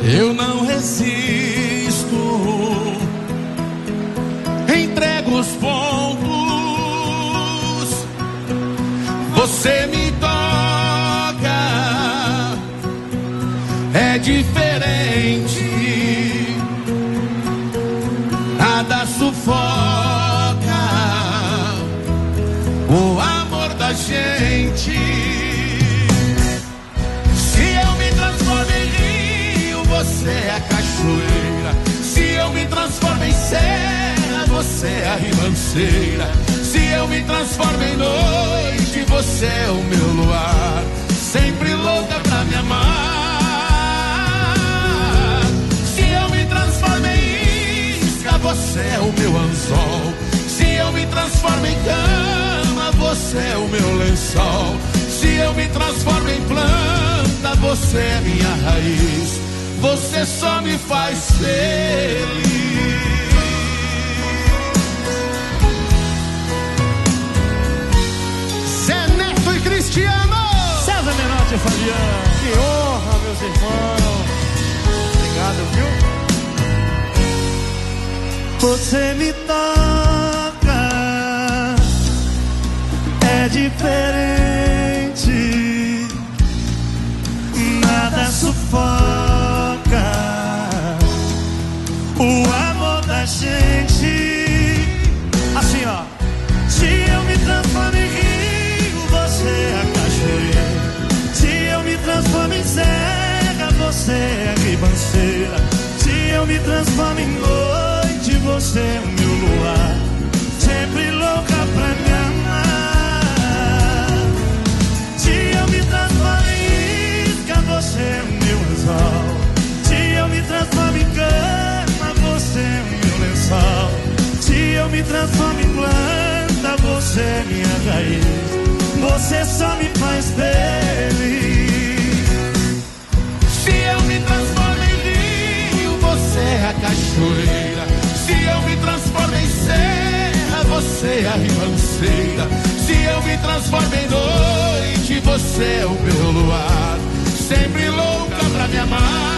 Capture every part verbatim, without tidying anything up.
Eu não resisto, entrego os pontos, você me toca, é diferente, nada sufoca o amor da gente. Se eu me transformo em rio, você é a cachoeira. Se eu me transformo em serra, você é a ribanceira. Se eu me transformo em noite, você é o meu luar, sempre louca pra me amar. Se eu me transformo em isca, você é o meu anzol. Se eu me transformo em cama, você é o meu lençol. Se eu me transformo em planta, você é minha raiz. Você só me faz feliz. Zé Neto e Cristiano, César Menotti e Fabiano. Que honra, meus irmãos. Obrigado, viu? Você me toca, é diferente, nada sufoca o amor da gente. Assim, ó. Se eu me transformo em rio, você é a cachoeira. Se eu me transformo em serra, você é a ribanceira. Se eu me transformo em noite, você é o meu luar, sempre louca pra me amar. Se eu me transformo em isca, você é o meu anzol. Se eu me transformo em cama, você é o meu lençol. Se eu me transformo em planta, você é minha raiz. Você só me faz feliz. se eu me transformo em rio, você é a cachoeira. Se eu me transformo em serra, você é a ribanceira. Se eu me transformo em noite, você é o meu luar, sempre louca pra me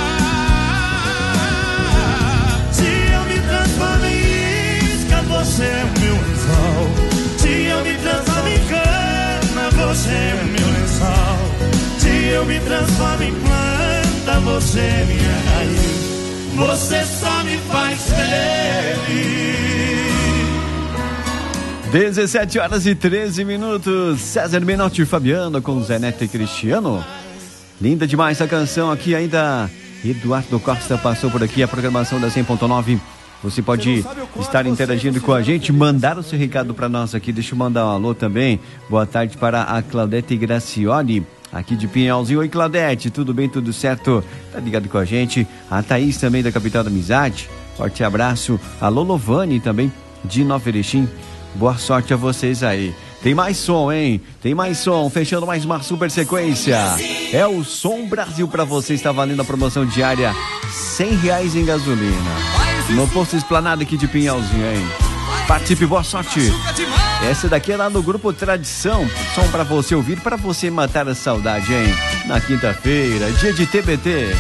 amar. Se eu me transformo em isca, você é o meu anzol. Se eu me transformo em cana, você é o meu lençol. Se eu me transformo em planta, você é minha raiz. Você só me faz feliz. dezessete horas e treze minutos. César Menotti e Fabiano com Zé Neto e Cristiano. Linda demais a canção aqui ainda. Eduardo Costa passou por aqui, a programação da cem ponto nove. Você pode estar interagindo com a gente, mandar o seu recado para nós aqui. Deixa eu mandar um alô também. Boa tarde para a Claudete Gracioli, aqui de Pinhalzinho. Oi, Claudete, tudo bem, tudo certo? Tá ligado com a gente. A Thaís também da Capital da Amizade. Forte abraço. A Lolovani também de Nova Erechim. Boa sorte a vocês aí. Tem mais som, hein? Tem mais som. Fechando mais uma super sequência. É o Som Brasil pra você. Está valendo a promoção diária. cem reais em gasolina. No posto Esplanada aqui de Pinhalzinho, hein? Participe, boa sorte. Essa daqui é lá no Grupo Tradição. Som pra você ouvir, pra você matar a saudade, hein? Na quinta-feira, dia de T B T.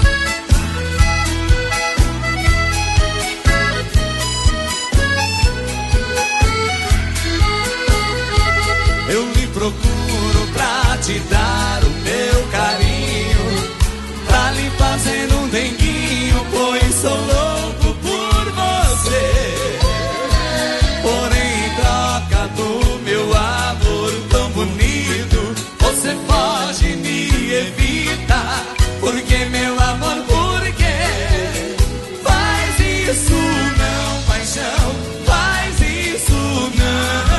Eu lhe procuro pra te dar o meu carinho, pra lhe fazer um denguinho, pois sou louco por você. Porém, em troca do meu amor tão bonito, você pode me evitar. Porque, meu amor, por quê? Faz isso não, paixão, faz isso não.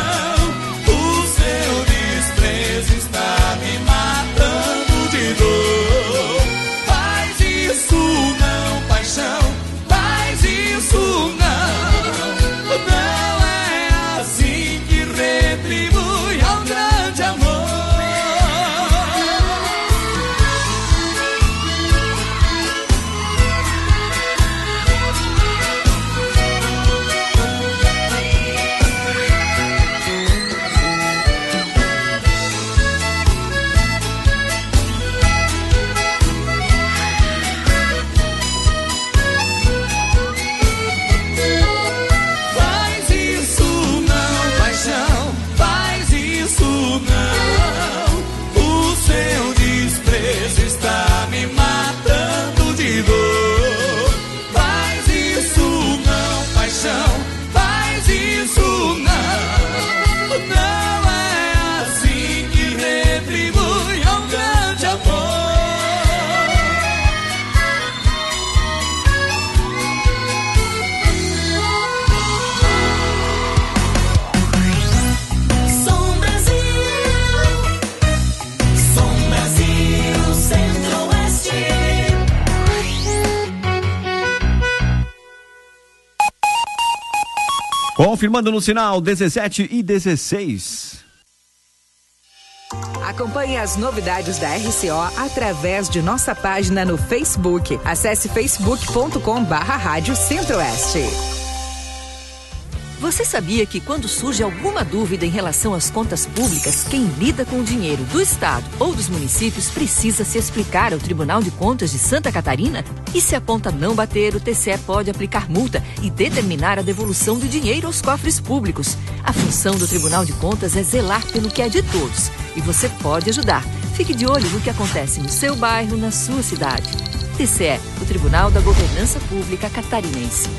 Está me matando de dor. Faz isso não, paixão, faz isso não. Não é assim que retribui ao grande amor. Confirmando no sinal dezessete e dezesseis. Acompanhe as novidades da R C O através de nossa página no Facebook. Acesse facebook ponto com barra Rádio Centro-Oeste. Você sabia que quando surge alguma dúvida em relação às contas públicas, quem lida com o dinheiro do Estado ou dos municípios precisa se explicar ao Tribunal de Contas de Santa Catarina? E se a conta não bater, o T C E pode aplicar multa e determinar a devolução do dinheiro aos cofres públicos. A função do Tribunal de Contas é zelar pelo que é de todos. E você pode ajudar. Fique de olho no que acontece no seu bairro, na sua cidade. T C E, o Tribunal da Governança Pública Catarinense.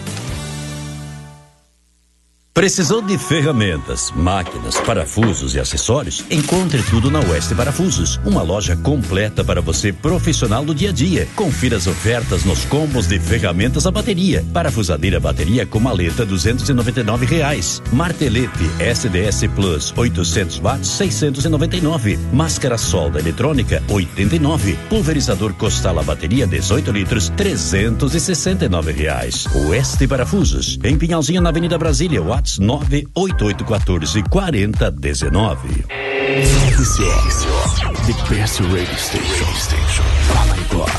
Precisou de ferramentas, máquinas, parafusos e acessórios? Encontre tudo na Oeste Parafusos, uma loja completa para você profissional do dia a dia. Confira as ofertas nos combos de ferramentas a bateria. Parafusadeira bateria com maleta duzentos e noventa e nove reais. Martelete S D S Plus oitocentos watts seiscentos e noventa e nove. Máscara solda eletrônica oitenta e nove. Pulverizador Costala bateria dezoito litros trezentos e sessenta e nove reais. Oeste Parafusos, em Pinhalzinho na Avenida Brasília. WhatsApp nove oito oito um quatro quatro zero um nove. The best radio station. Family Club.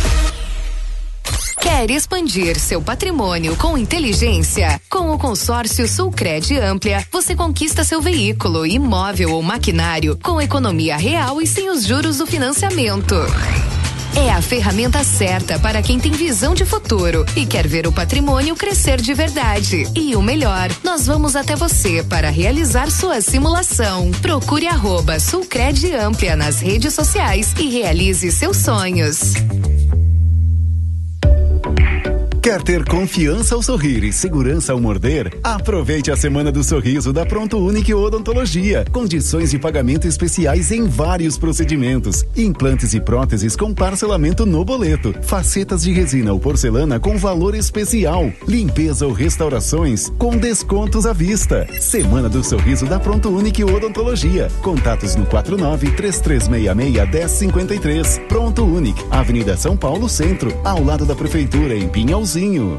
Quer expandir seu patrimônio com inteligência? Com o consórcio Sulcred Amplia, você conquista seu veículo, imóvel ou maquinário com economia real e sem os juros do financiamento. É a ferramenta certa para quem tem visão de futuro e quer ver o patrimônio crescer de verdade. E o melhor, nós vamos até você para realizar sua simulação. Procure arroba Sulcred Amplia nas redes sociais e realize seus sonhos. Quer ter confiança ao sorrir e segurança ao morder? Aproveite a Semana do Sorriso da Pronto Unique Odontologia. Condições de pagamento especiais em vários procedimentos. Implantes e próteses com parcelamento no boleto. Facetas de resina ou porcelana com valor especial. Limpeza ou restaurações com descontos à vista. Semana do Sorriso da Pronto Unique Odontologia. Contatos no quatro nove três três seis seis um zero cinco três. Pronto Unique, Avenida São Paulo Centro, ao lado da Prefeitura, em Pinhalzinho.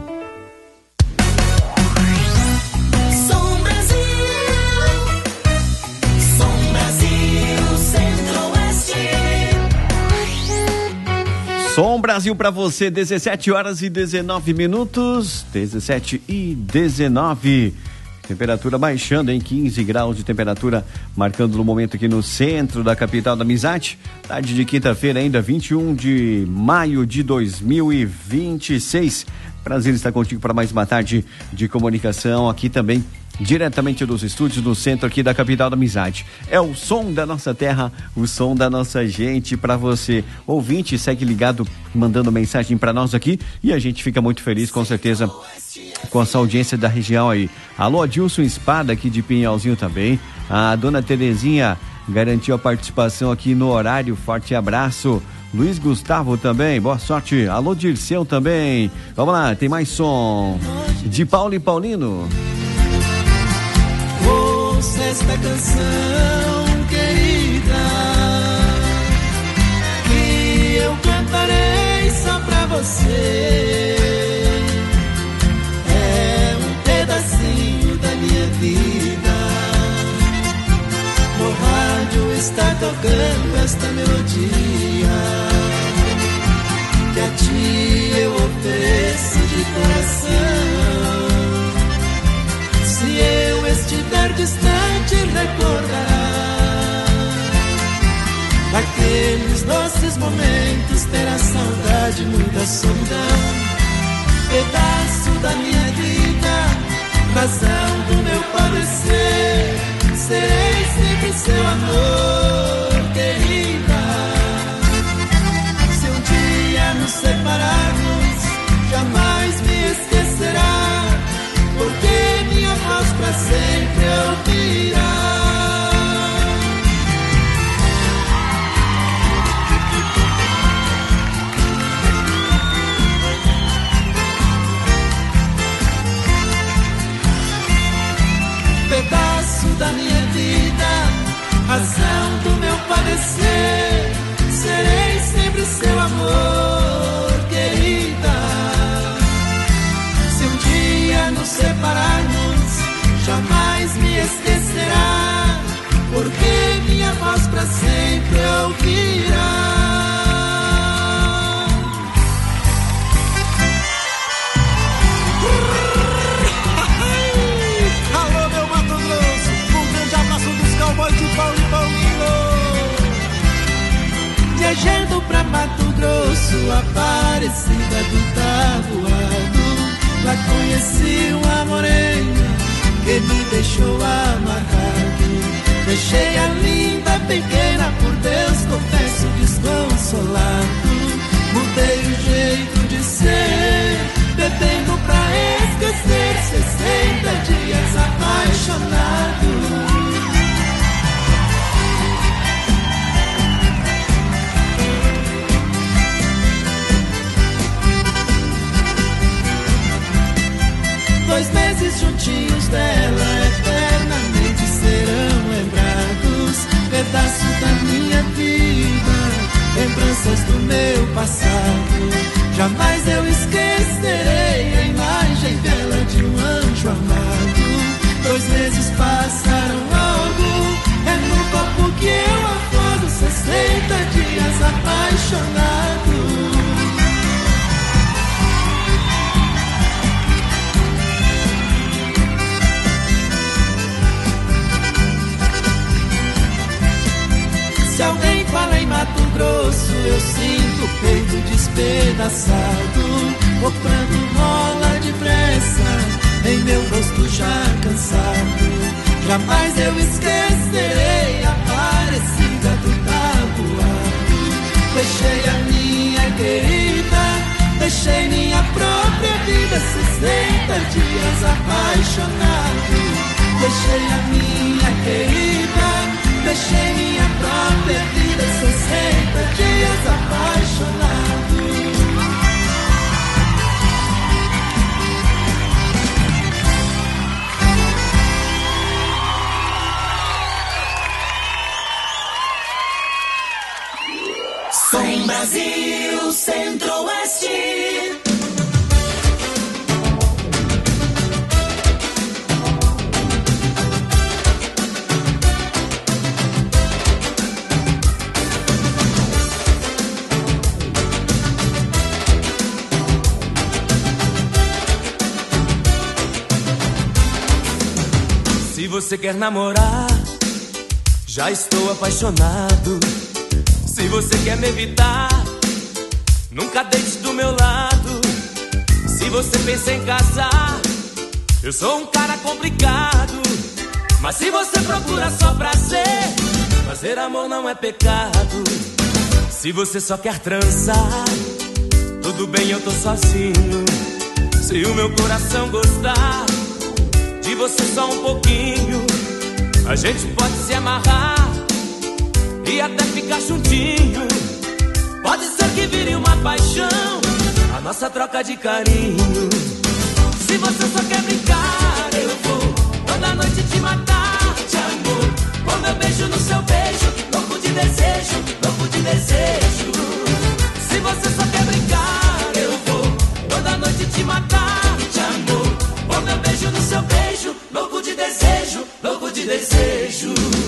Som Brasil para você, dezessete horas e dezenove minutos, dezessete e dezenove. Temperatura baixando em quinze graus de temperatura, marcando no momento aqui no centro da capital da amizade. Tarde de quinta-feira, ainda vinte e um de maio de dois mil e vinte e seis. Prazer estar contigo para mais uma tarde de comunicação aqui também, diretamente dos estúdios no centro aqui da capital da amizade. É o som da nossa terra, o som da nossa gente para você. Ouvinte, segue ligado, mandando mensagem para nós aqui e a gente fica muito feliz, com certeza, com essa audiência da região aí. Alô, Adilson Espada aqui de Pinhalzinho também. A dona Terezinha garantiu a participação aqui no horário. Forte abraço. Luiz Gustavo também, boa sorte. Alô, Dirceu também. Vamos lá, tem mais som de Paulo e Paulino. Ouça esta canção, querida, que eu cantarei só pra você. É um pedacinho da minha vida. No rádio está tocando esta melodia, que a ti eu ofereço de coração. Se eu estiver distante, recordará daqueles doces momentos, terá saudade, muita solidão. Pedaço da minha vida, razão do meu padecer, serei sempre seu amor, querida. Se um dia nos separarmos, jamais me esquecerá, porque minha voz pra sempre ouvirá. Pedaço da minha vida, razão pra sempre ouvirá. Alô, meu Mato Grosso, um grande abraço dos cowboys de Paulo e Paulino. Viajando pra Mato Grosso, Aparecida do Taboado, lá conheci uma morena que me deixou amarrado. Deixei a linda pequena, por Deus confesso desconsolado. Mudei o jeito de ser, bebendo pra esquecer, sessenta dias apaixonado. Dois meses juntinhos dela eternamente serão lembrados, pedaços da minha vida, lembranças do meu passado. Jamais eu esquecerei a imagem dela de um anjo amado. Dois meses passaram logo, é no corpo que eu acordo, sessenta dias apaixonado. Se alguém fala em Mato Grosso, eu sinto o peito despedaçado. Comprando rola depressa, em meu rosto já cansado. Jamais eu esquecerei a Aparecida do Taboado. Deixei a minha querida, deixei minha própria vida, sessenta dias apaixonado. Deixei a minha querida, deixei minha própria vida, sessenta dias apaixonado. Som Brasil Centro-Oeste. Se você quer namorar, já estou apaixonado. Se você quer me evitar, nunca deite do meu lado. Se você pensa em casar, eu sou um cara complicado. Mas se você procura só prazer, fazer amor não é pecado. Se você só quer transar, tudo bem, eu tô sozinho. Se o meu coração gostar de você só um pouquinho, a gente pode se amarrar e até ficar juntinho. Pode ser que vire uma paixão, a nossa troca de carinho. Se você só quer brincar, eu vou toda noite te matar de amor. Com meu beijo no seu beijo, louco de desejo, louco de desejo. Se você só quer brincar, eu vou toda noite te matar de amor. Com meu beijo no seu beijo, louco de desejo, louco de desejo.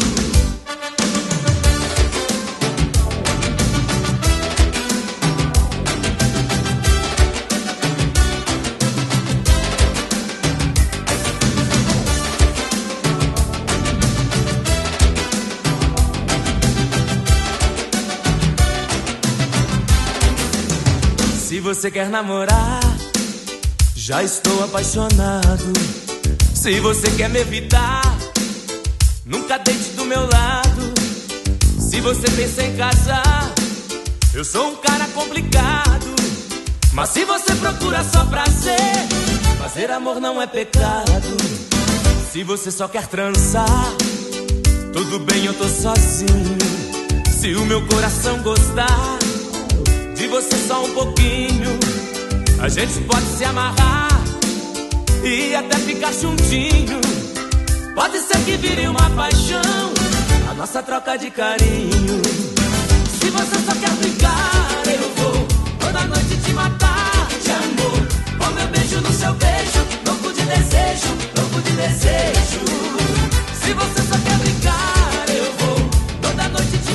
Se você quer namorar, já estou apaixonado. Se você quer me evitar, nunca deite do meu lado. Se você pensa em casar, eu sou um cara complicado. Mas se você procura só prazer, fazer amor não é pecado. Se você só quer transar, tudo bem, eu tô sozinho. Se o meu coração gostar de você só um pouquinho, a gente pode se amarrar e até ficar juntinho. Pode ser que vire uma paixão, a nossa troca de carinho. Se você só quer brincar, eu vou toda noite te matar de amor. Com meu beijo no seu beijo, louco de desejo, louco de desejo. Se você só quer brincar, eu vou toda noite te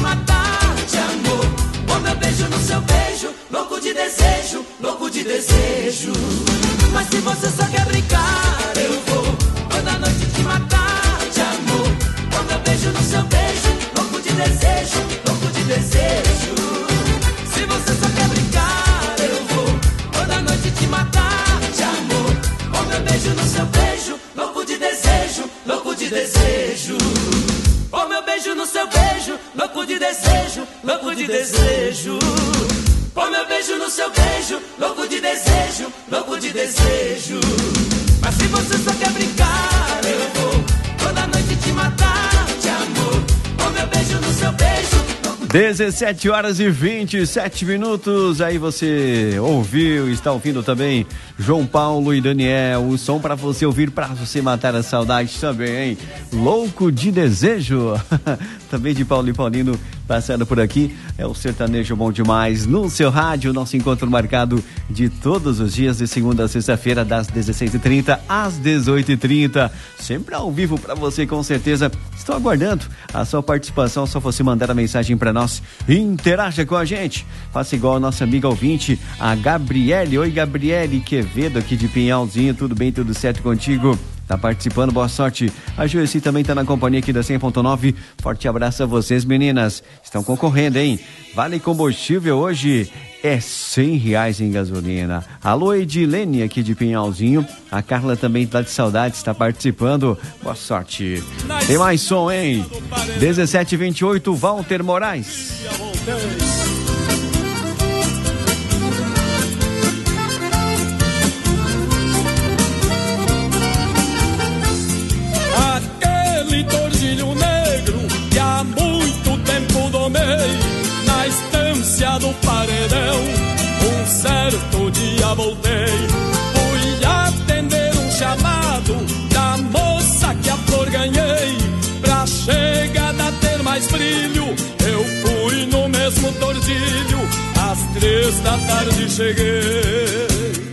de desejo. Mas se você só quer brincar, eu vou toda noite te matar de amor. Com meu beijo no seu beijo, louco de desejo, louco de desejo. Se você só quer brincar, eu vou toda noite te matar de amor. Com meu beijo no seu beijo, louco de desejo, louco de desejo. Com meu beijo no seu beijo, louco de desejo, louco de desejo. Com meu beijo no seu beijo, louco de desejo, louco de desejo. Mas se você só quer brincar, eu vou toda noite te matar de amor. Com meu beijo no seu beijo. dezessete horas e vinte e sete minutos. Aí você ouviu, está ouvindo também João Paulo e Daniel. O som para você ouvir, para você matar a saudade também, hein? Louco de desejo. Também de Paulo e Paulino passando por aqui. É o sertanejo bom demais no seu rádio. Nosso encontro marcado de todos os dias, de segunda a sexta-feira, das dezesseis e trinta às dezoito e trinta. Sempre ao vivo para você, com certeza. Estou aguardando a sua participação. Só você mandar a mensagem para nós. Interaja com a gente. Faça igual a nossa amiga ouvinte, a Gabriele. Oi, Gabriele Quevedo, aqui de Pinhalzinho. Tudo bem, tudo certo contigo? Tá participando, boa sorte. A Joeci também tá na companhia aqui da cem ponto nove. Forte abraço a vocês, meninas. Estão concorrendo, hein? Vale combustível hoje é cem reais em gasolina. Alô, Edilene, aqui de Pinhalzinho. A Carla também tá de saudade, está participando. Boa sorte. Tem mais som, hein? dezessete e vinte e oito, Walter Moraes. Tordilho negro que há muito tempo domei na estância do paredão. Um certo dia voltei, fui atender um chamado da moça que a flor ganhei. Pra chegada ter mais brilho, eu fui no mesmo tordilho. Às três da tarde cheguei.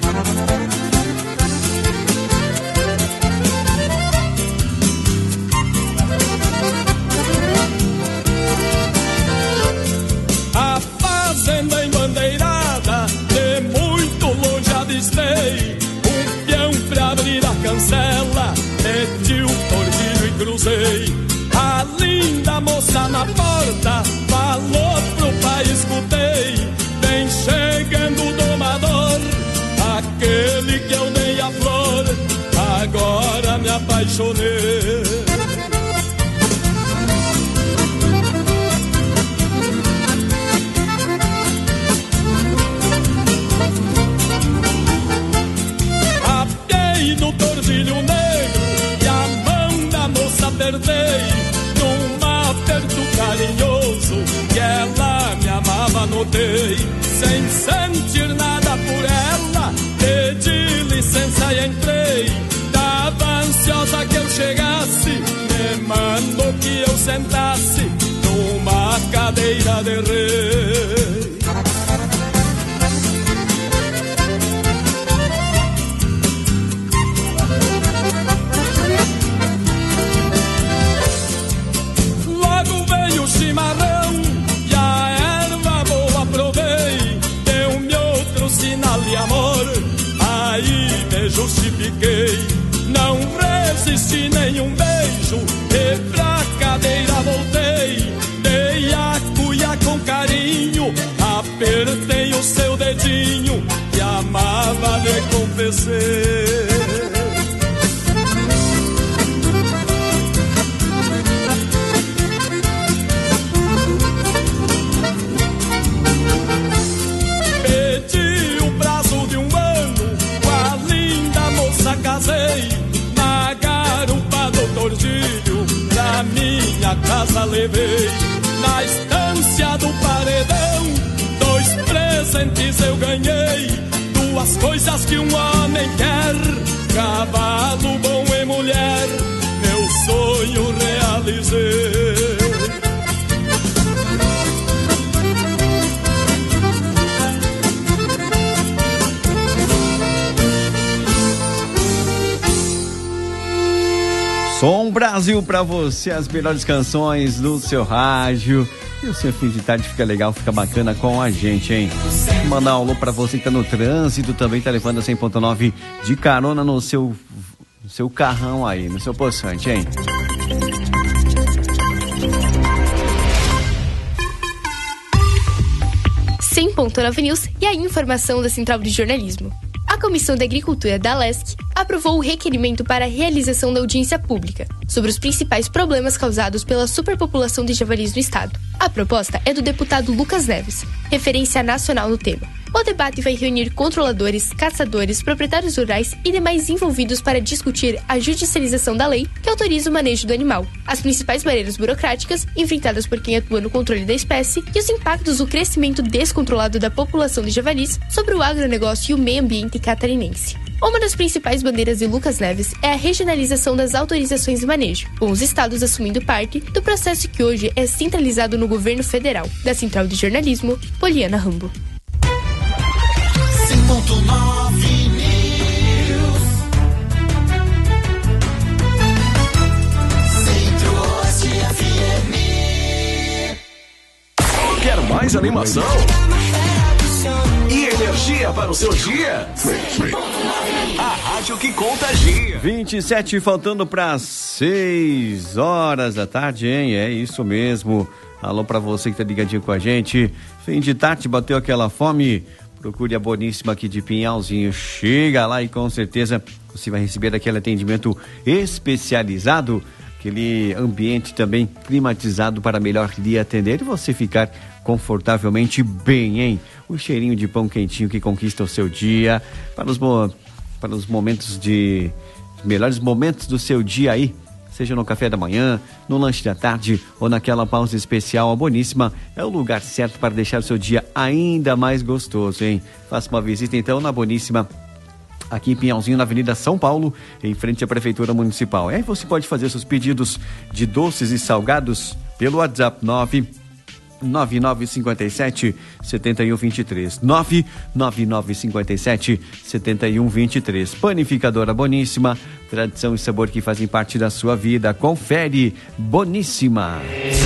Fazenda embandeirada, de muito longe avistei um peão pra abrir a cancela, meti o tordilho e cruzei. A linda moça na porta falou pro pai, escutei. Vem chegando o domador, aquele que eu dei a flor. Agora me apaixonei. No tordilho negro e a mão da moça apertei num aperto carinhoso que ela me amava, notei. Sem sentir nada por ela, pedi licença e entrei. Tava ansiosa que eu chegasse, me mandou que eu sentasse numa cadeira de rei. Chimarrão e a erva boa provei, deu-me outro sinal de amor, aí me justifiquei. Não resisti nenhum beijo e pra cadeira voltei. Dei a cuia com carinho, apertei o seu dedinho, que amava, lhe confessei. Casei na garupa do tordilho, pra minha casa levei. Na estância do paredão, dois presentes eu ganhei. Duas coisas que um homem quer, cavalo bom e mulher. Meu sonho realizei. Som Brasil pra você, as melhores canções do seu rádio. E o seu fim de tarde fica legal, fica bacana com a gente, hein? Mandar um alô pra você que tá no trânsito, também tá levando a cem ponto nove de carona no seu, no seu carrão aí, no seu poçante, hein? cem ponto nove News e a informação da Central de Jornalismo. A Comissão de Agricultura da Lesc aprovou o requerimento para a realização da audiência pública sobre os principais problemas causados pela superpopulação de javalis no estado. A proposta é do deputado Lucas Neves, referência nacional no tema. O debate vai reunir controladores, caçadores, proprietários rurais e demais envolvidos para discutir a judicialização da lei que autoriza o manejo do animal, as principais barreiras burocráticas enfrentadas por quem atua no controle da espécie e os impactos do crescimento descontrolado da população de javalis sobre o agronegócio e o meio ambiente catarinense. Uma das principais bandeiras de Lucas Neves é a regionalização das autorizações de manejo, com os estados assumindo parte do processo que hoje é centralizado no governo federal. Da Central de Jornalismo, Poliana Rambo. cem ponto nove News. Centro-Oeste F M. Quer mais animação? E energia para o seu dia? A rádio que contagia. vinte e sete faltando para seis horas da tarde, hein? É isso mesmo. Alô pra você que tá ligadinho com a gente. Fim de tarde, bateu aquela fome? Procure a Boníssima aqui de Pinhalzinho. Chega lá e com certeza você vai receber aquele atendimento especializado, aquele ambiente também climatizado para melhor lhe atender e você ficar confortavelmente bem, hein? O cheirinho de pão quentinho que conquista o seu dia, para os, para os momentos de... os melhores momentos do seu dia aí, seja no café da manhã, no lanche da tarde ou naquela pausa especial, a Boníssima é o lugar certo para deixar o seu dia ainda mais gostoso, hein? Faça uma visita então na Boníssima, aqui em Pinhalzinho, na Avenida São Paulo, em frente à Prefeitura Municipal. Aí você pode fazer seus pedidos de doces e salgados pelo WhatsApp nove nove nove cinco sete sete um dois três nove nove nove cinco sete sete um dois três. Panificadora Boníssima, tradição e sabor que fazem parte da sua vida. Confere, Boníssima.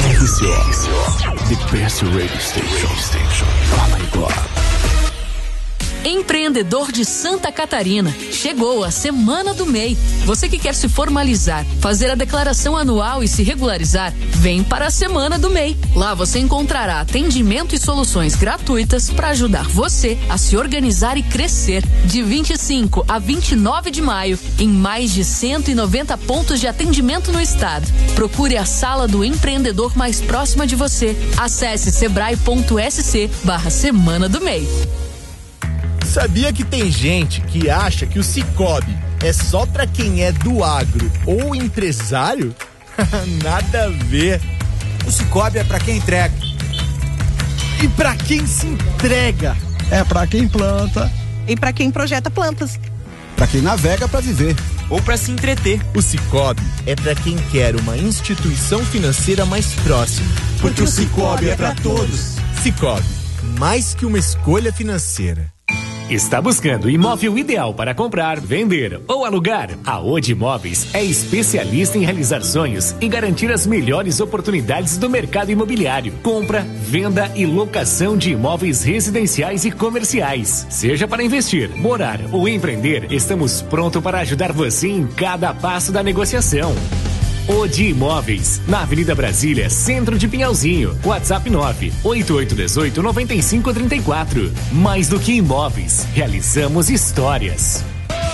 The best radio station. station. Oh my God. Empreendedor de Santa Catarina, chegou a Semana do M E I. Você que quer se formalizar, fazer a declaração anual e se regularizar, vem para a Semana do M E I. Lá você encontrará atendimento e soluções gratuitas para ajudar você a se organizar e crescer. De vinte e cinco a vinte e nove de maio, em mais de cento e noventa pontos de atendimento no estado. Procure a sala do empreendedor mais próxima de você. Acesse sebrae ponto sc barra Semana do M E I. Sabia que tem gente que acha que o Cicobi é só pra quem é do agro ou empresário? Nada a ver. O Cicobi é pra quem entrega. E pra quem se entrega? É pra quem planta. E pra quem projeta plantas. Pra quem navega pra viver. Ou pra se entreter. O Cicobi é pra quem quer uma instituição financeira mais próxima. Porque o Cicobi é pra todos. Cicobi, mais que uma escolha financeira. Está buscando o imóvel ideal para comprar, vender ou alugar? A Odi Imóveis é especialista em realizar sonhos e garantir as melhores oportunidades do mercado imobiliário. Compra, venda e locação de imóveis residenciais e comerciais. Seja para investir, morar ou empreender, estamos prontos para ajudar você em cada passo da negociação. Odi Imóveis, na Avenida Brasília, centro de Pinhalzinho. WhatsApp nove oito oito um oito nove cinco três quatro. Mais do que imóveis, realizamos histórias.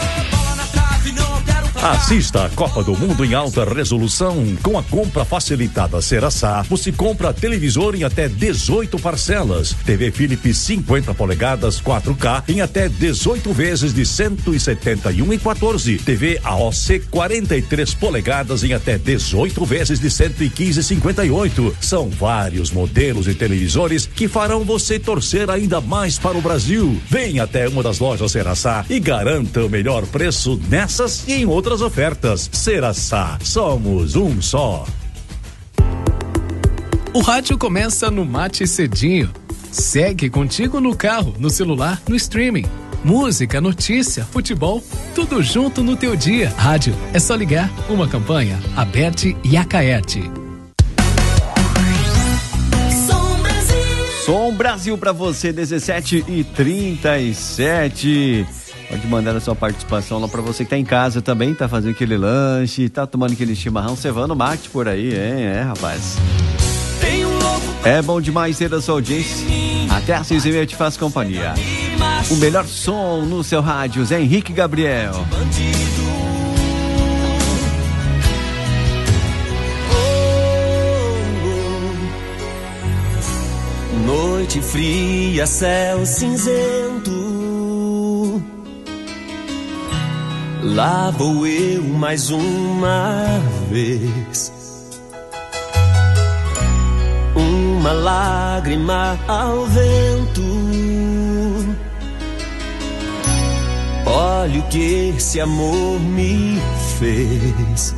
Assista a Copa do Mundo em alta resolução. Com a compra facilitada Ceraçá, você compra televisor em até dezoito parcelas. T V Philips cinquenta polegadas quatro K em até dezoito vezes de cento e setenta e um e quatorze. T V A O C quarenta e três polegadas em até dezoito vezes de cento e quinze e cinquenta e oito. São vários modelos de televisores que farão você torcer ainda mais para o Brasil. Venha até uma das lojas Ceraçá e garanta o melhor preço nessas e em outras ofertas. Ceraçá, somos um só. O rádio começa no Mate Cedinho. Segue contigo no carro, no celular, no streaming. Música, notícia, futebol, tudo junto no teu dia. Rádio, é só ligar. Uma campanha, Aberte e Acaerte. Som Brasil pra você, dezessete e trinta e sete. Pode mandar a sua participação lá pra você que tá em casa também, tá fazendo aquele lanche, tá tomando aquele chimarrão, cevando mate por aí, hein? É, rapaz. É bom demais ter a sua audiência. Até às seis e meia eu te faço companhia. O melhor som no seu rádio, Zé Henrique Gabriel. Noite fria, céu cinzento. Lá vou eu mais uma vez. Uma lágrima ao vento. Olha o que esse amor me fez.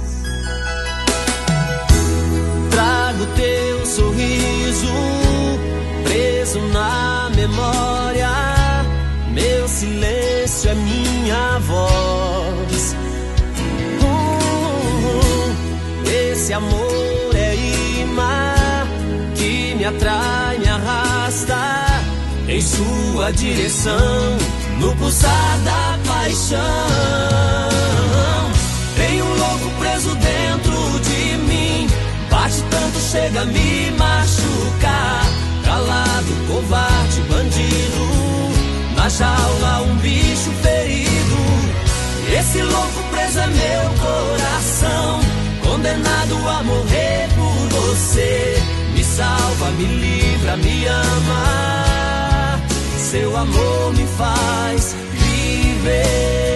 Trago teu sorriso preso na memória, meu silêncio é minha voz. Uh, esse amor é imã que me atrai, me arrasta em sua direção, no pulsar da paixão. Tem um louco preso dentro de mim, bate tanto, chega a me machucar. Calado, covarde, bandido, na jaula um bicho ferido. Esse louco preso é meu coração, condenado a morrer por você. Me salva, me livra, me ama, seu amor me faz viver.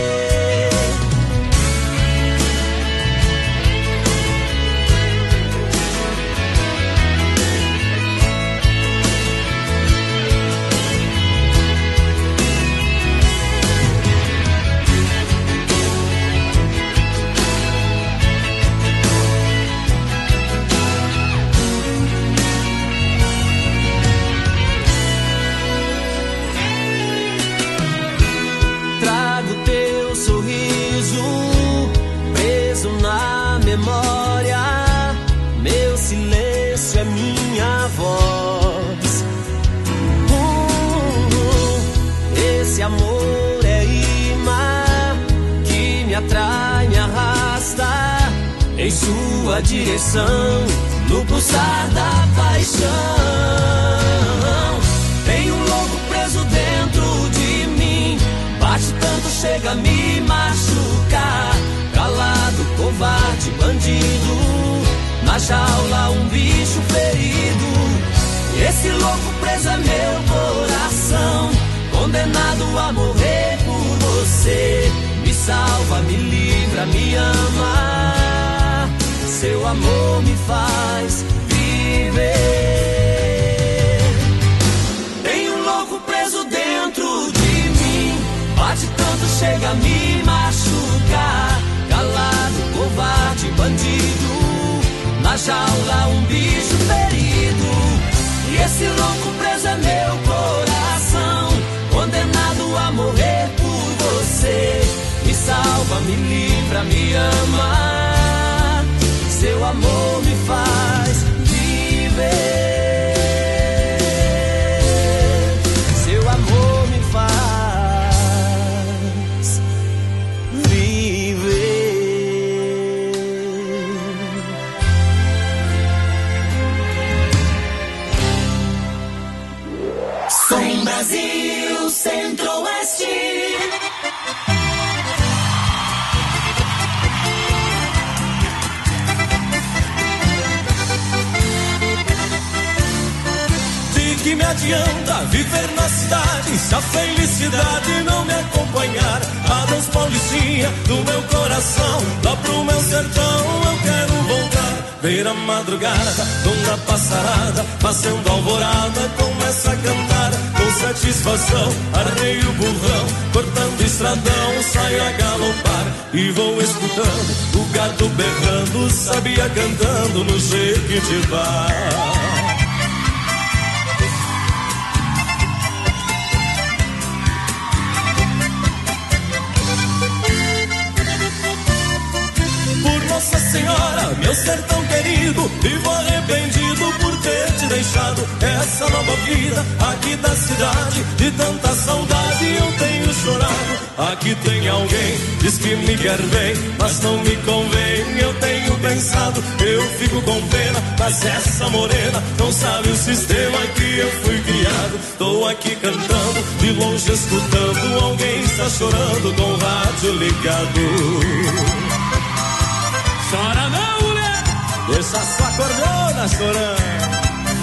Memória, meu silêncio é minha voz. Uh, esse amor é imã que me atrai, me arrasta em sua direção, no pulsar da paixão. Tem um louco preso dentro de mim, bate tanto, chega a me machucar. Calado, covarde, bandido, na jaula um bicho ferido. Esse louco preso é meu coração, condenado a morrer por você. Me salva, me livra, me ama, seu amor me faz viver. Tem um louco preso dentro de mim, bate tanto, chega a me machucar. Calado, covarde, bandido, na jaula um bicho ferido. E esse louco preso é meu coração, condenado a morrer por você. Me salva, me livra, me ama, seu amor me faz viver. Seu amor me faz viver. Som Brasil Centro-Oeste. De que me adianta viver na cidade se a felicidade não me acompanhar? Adeus, Paulistinha, do meu coração, lá pro meu sertão eu quero voltar. Ver a madrugada, dona passarada, fazendo alvorada, começa a cantar com satisfação. Arreio o burrão, cortando estradão, saio a galopar e vou escutando o gado berrando, sabia cantando no Jequitibá. perdido, vivo arrependido por ter te deixado. Essa nova vida aqui da cidade, de tanta saudade eu tenho chorado. Aqui tem alguém, diz que me quer bem, mas não me convém, eu tenho pensado. Eu fico com pena, mas essa morena não sabe o sistema que eu fui criado. Tô aqui cantando, de longe escutando, alguém está chorando com o rádio ligado. Chora não, mulher! Deixa sua cordona chorando.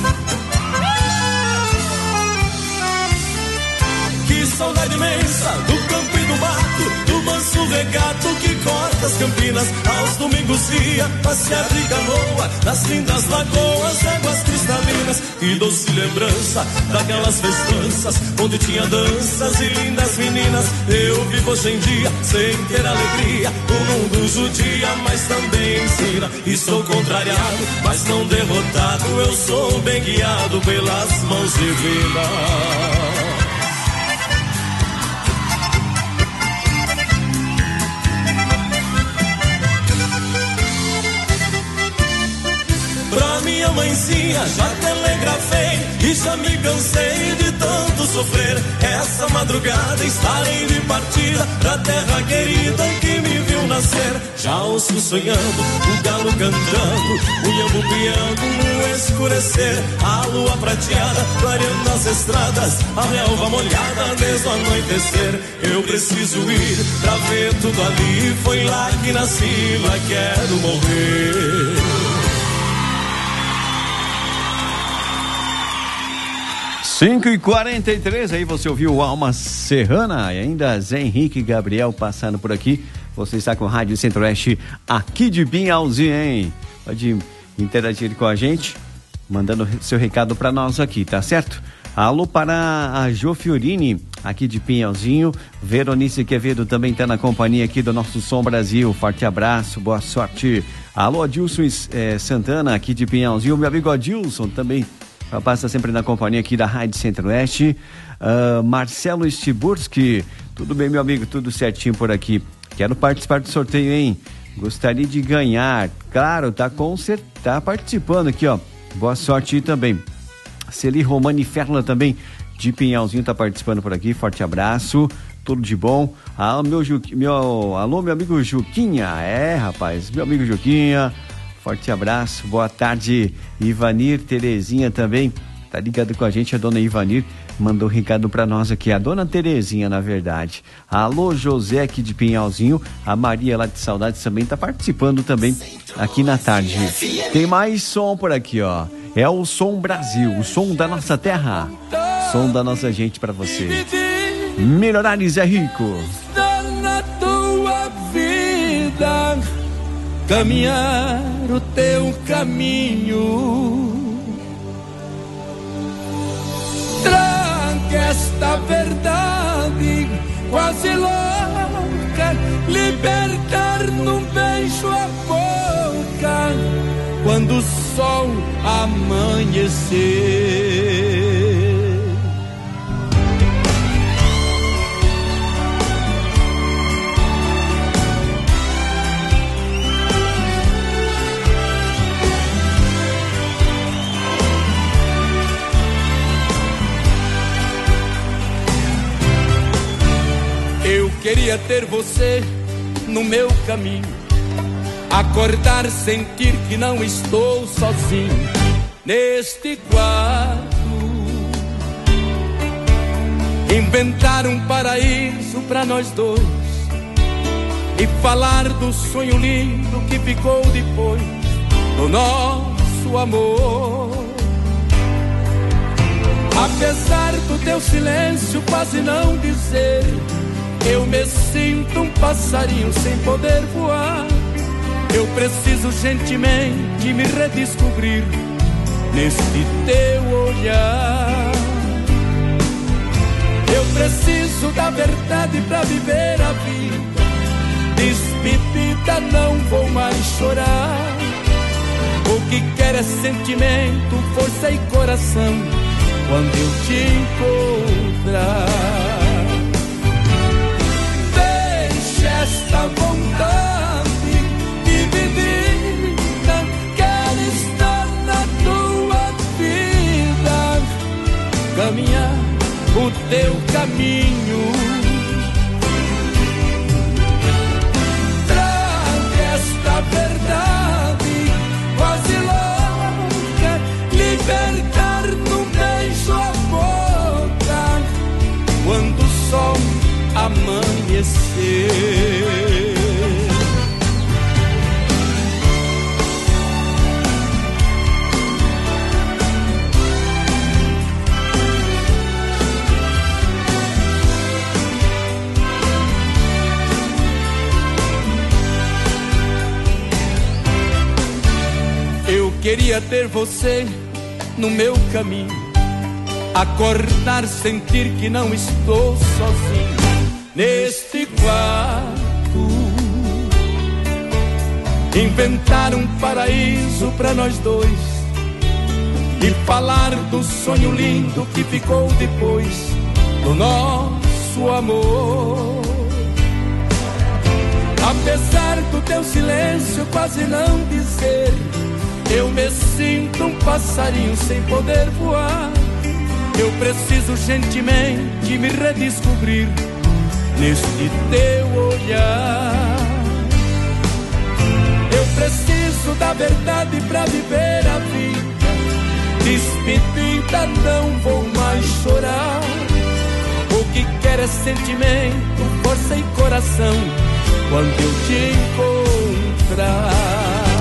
Que saudade imensa do campo e do mato, do manso regato que corta as campinas. Aos domingos ia passear de canoa nas lindas lagoas, águas cristalinas. Que doce lembrança daquelas festanças onde tinha danças e lindas meninas. Eu vivo hoje em dia sem ter alegria, o mundo judia, mas também ensina. Estou contrariado, mas não derrotado, eu sou bem guiado pelas mãos divinas. Pra minha mãezinha já telegrafei e já me cansei de tanto sofrer. Essa madrugada estarei de partida pra terra querida que me viu nascer. Já ouço sonhando, o galo cantando, o iambu piando no escurecer. A lua prateada clareando as estradas, a relva molhada desde o anoitecer. Eu preciso ir pra ver tudo ali, foi lá que nasci, lá quero morrer. cinco e quarenta e três, aí você ouviu Alma Serrana e ainda Zé Henrique e Gabriel passando por aqui. Você está com a Rádio Centro-Oeste aqui de Pinhalzinho, hein? Pode interagir com a gente, mandando seu recado para nós aqui, tá certo? Alô para a Jo Fiorini, aqui de Pinhalzinho. Veronice Quevedo também está na companhia aqui do nosso Som Brasil. Forte abraço, boa sorte. Alô, Adilson eh, Santana, aqui de Pinhalzinho. Meu amigo Adilson também rapaz, está sempre na companhia aqui da Rádio Centro-Oeste. Uh, Marcelo Stiburski, tudo bem, meu amigo? Tudo certinho por aqui. Quero participar do sorteio, hein? Gostaria de ganhar. Claro, tá, com cer- tá participando aqui, ó. Boa sorte também. Celi Romani Ferla também, de Pinhalzinho, tá participando por aqui. Forte abraço, tudo de bom. Alô, meu, Ju... meu... Alô, meu amigo Juquinha. É, rapaz, meu amigo Juquinha. Forte abraço, boa tarde, Ivanir, Terezinha também, tá ligado com a gente, a dona Ivanir mandou um recado pra nós aqui, a dona Terezinha, na verdade. Alô, José aqui de Pinhalzinho, a Maria lá de Saudades também tá participando também aqui na tarde. Tem mais som por aqui, ó, é o Som Brasil, o som da nossa terra, som da nossa gente pra você. Milionários é rico. Na tua vida caminhar o teu caminho, traga esta verdade quase louca, libertar num beijo a boca quando o sol amanhecer. Eu queria ter você no meu caminho, acordar, sentir que não estou sozinho neste quarto, inventar um paraíso pra nós dois e falar do sonho lindo que ficou depois do nosso amor. Apesar do teu silêncio quase não dizer, eu me sinto um passarinho sem poder voar. Eu preciso gentilmente me redescobrir neste teu olhar. Eu preciso da verdade pra viver a vida. Despedida, não vou mais chorar. O que quero é sentimento, força e coração quando eu te encontrar. Esta vontade dividida quero caminho. Traga esta verdade quase louca, libertar num beijo a boca quando o sol amanhecer. Eu queria ter você no meu caminho, acordar, sentir que não estou sozinho neste quarto, inventar um paraíso pra nós dois e falar do sonho lindo que ficou depois do nosso amor. Apesar do teu silêncio quase não dizer, eu me sinto um passarinho sem poder voar. Eu preciso urgentemente me redescobrir neste teu olhar. Eu preciso da verdade pra viver a vida. Despedida, não vou mais chorar. O que quero é sentimento, força e coração quando eu te encontrar.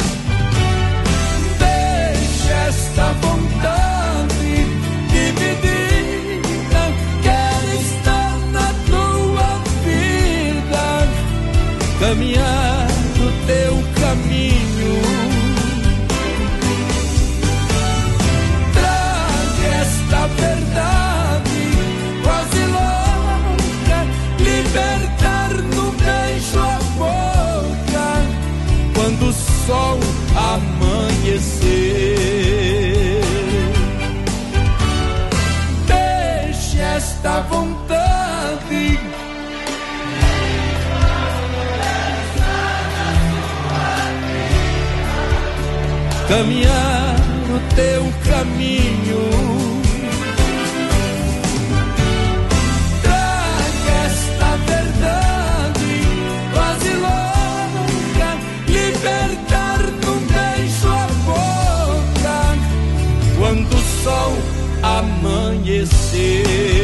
Esta vontade dividida, quero estar na tua vida, caminhar no teu caminho. Traga esta verdade quase louca, libertar no beijo a boca quando o sol amanhecer. Esta vontade caminhar no teu caminho. Traga esta verdade quase louca, libertar num beijo a boca quando o sol amanhecer.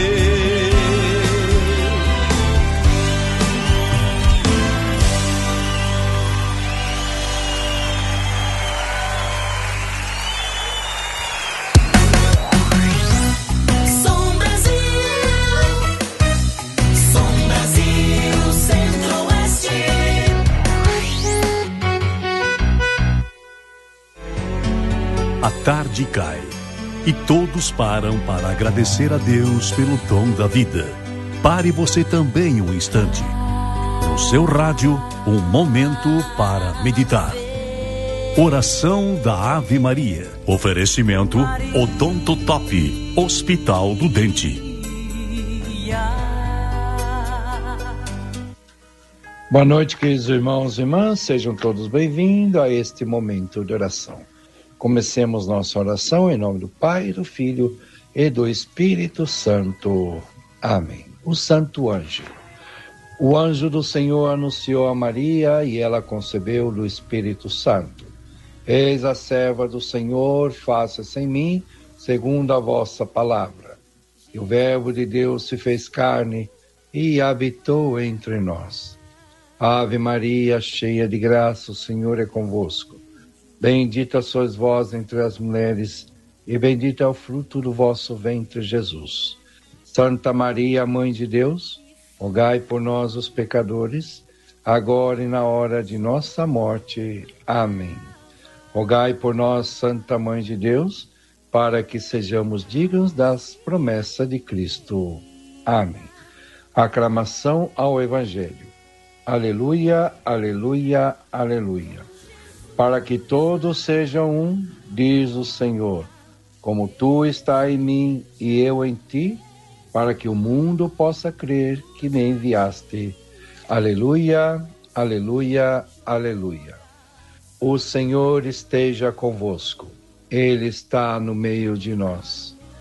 A tarde cai e todos param para agradecer a Deus pelo dom da vida. Pare você também um instante. No seu rádio, um momento para meditar. Oração da Ave Maria. Oferecimento Odonto Top, Hospital do Dente. Boa noite, queridos irmãos e irmãs. Sejam todos bem-vindos a este momento de oração. Comecemos nossa oração em nome do Pai, do Filho e do Espírito Santo. Amém. O Santo Anjo. O anjo do Senhor anunciou a Maria e ela concebeu do Espírito Santo. Eis a serva do Senhor, faça-se em mim segundo a vossa palavra. E o Verbo de Deus se fez carne e habitou entre nós. Ave Maria, cheia de graça, o Senhor é convosco. Bendita sois vós entre as mulheres, e bendito é o fruto do vosso ventre, Jesus. Santa Maria, Mãe de Deus, rogai por nós, os pecadores, agora e na hora de nossa morte. Amém. Rogai por nós, Santa Mãe de Deus, para que sejamos dignos das promessas de Cristo. Amém. Aclamação ao Evangelho. Aleluia, aleluia, aleluia. Para que todos sejam um, diz o Senhor, como tu estás em mim e eu em ti, para que o mundo possa crer que me enviaste. Aleluia, aleluia, aleluia. O Senhor esteja convosco, Ele está no meio de nós.